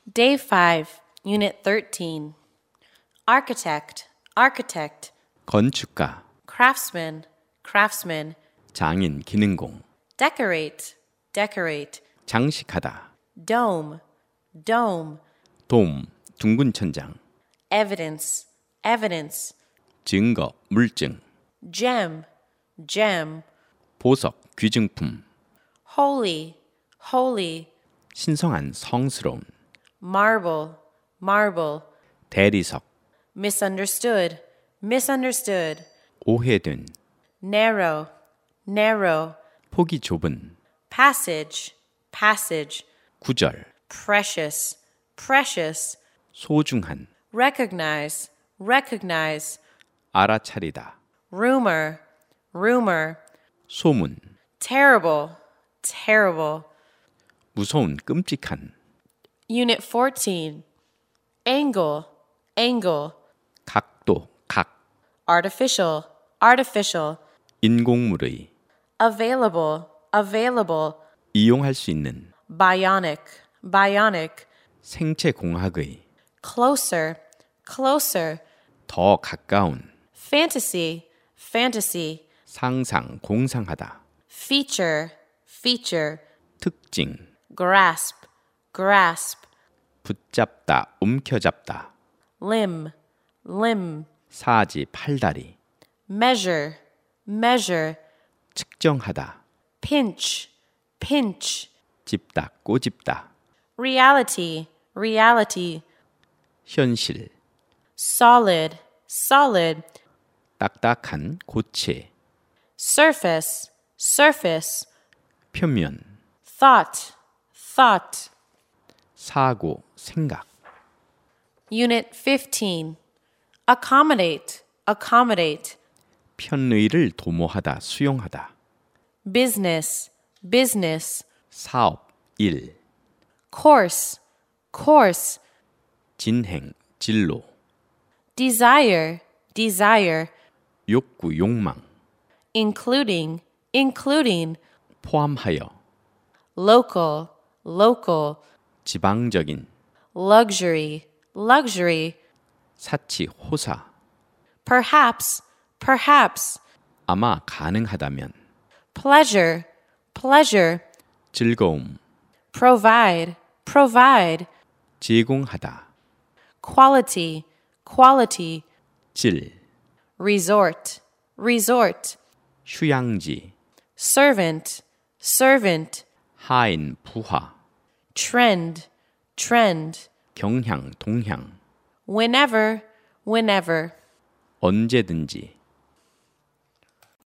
Day 5, Unit 13. Architect, architect. 건축가, Craftsman, craftsman. 장인, 기능공, Decorate, decorate. 장식하다, Dome, dome. 돔, 둥근 천장, Evidence, evidence. 증거, 물증, Gem, gem. 보석, 귀증품, Holy, holy. 신성한, 성스러운, Marble, marble. 대리석, Misunderstood, misunderstood. 오해된, Narrow, narrow. 폭이 좁은, Passage, passage. 구절, Precious, precious. 소중한, Recognize, recognize. 알아차리다, Rumor, rumor. 소문, Terrible, terrible. 무서운, 끔찍한, Unit 14. Angle, angle. 각도, 각, Artificial, artificial. 인공물의, Available, available. 이용할 수 있는, Bionic, bionic. 생체공학의, Closer, closer. 더 가까운, Fantasy, fantasy. 상상, 공상하다, Feature, feature. 특징, Grasp, grasp. 붙잡다, 움켜잡다, Limb, limb. 사지, 팔다리, Measure, measure. 측정하다, Pinch, pinch. 집다, 꼬집다, Reality, reality. 현실, Solid, solid. 딱딱한, 고체, Surface, surface. 표면, Thought, thought. 사고, 생각, Unit 15. Accommodate, accommodate. 편의를 도모하다, 수용하다, Business, business. 사업, 일, Course, course. 진행, 진로, Desire, desire. 욕구, 욕망, Including, including. 포함하여, Local, local. 지방적인, Luxury, luxury. 사치, 호사, Perhaps, perhaps. 아마 가능하다면, Pleasure, pleasure. 즐거움, Provide, provide. 제공하다, Quality, quality. 질, Resort, resort. 휴양지, Servant, servant. 하인, 부하, Trend, trend. 경향, 동향, Whenever, whenever. 언제든지,